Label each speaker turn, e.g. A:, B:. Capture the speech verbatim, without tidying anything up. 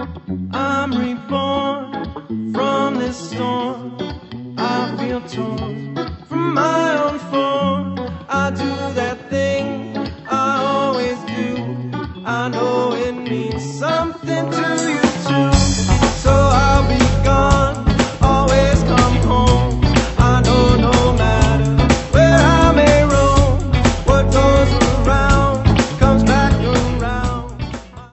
A: I'm reborn from this storm. I feel torn from my own form. I do that thing I always do. I know it means something to you.